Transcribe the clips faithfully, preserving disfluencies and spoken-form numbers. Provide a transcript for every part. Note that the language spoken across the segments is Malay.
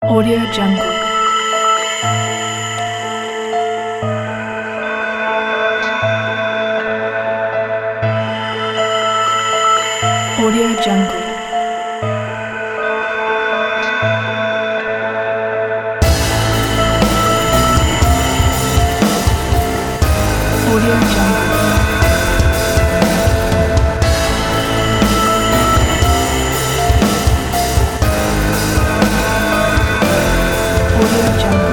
Audio Jungle. Audio Jungle. Audio Jungle. Audio Jungle.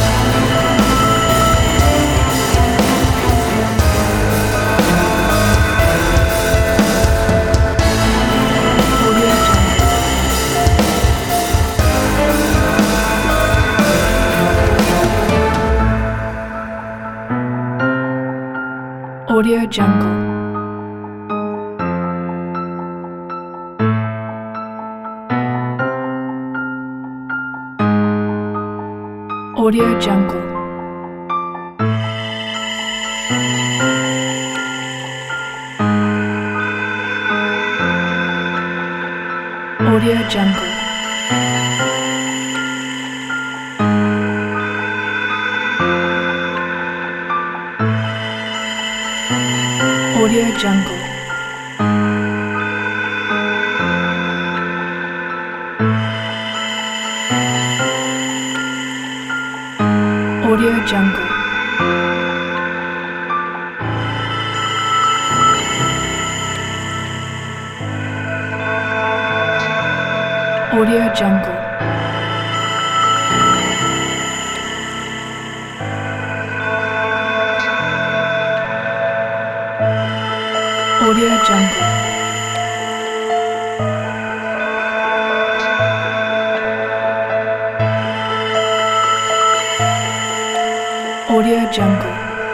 Audio Jungle. Audio Jungle. Audio Jungle. Audio Jungle. Audio Jungle. Audio Jungle. Audio Jungle. Audio Jungle.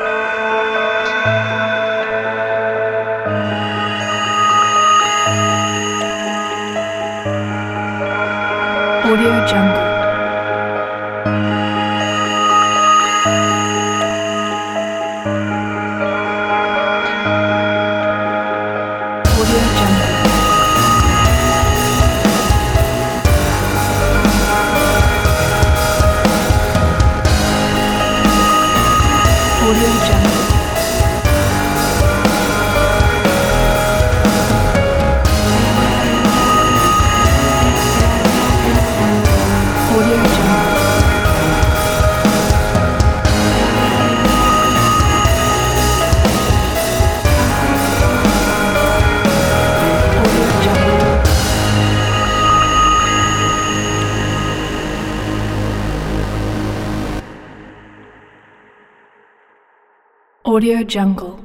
Audio Jungle. Audio Jungle. Audio Jungle. Audio Jungle. Audio Jungle.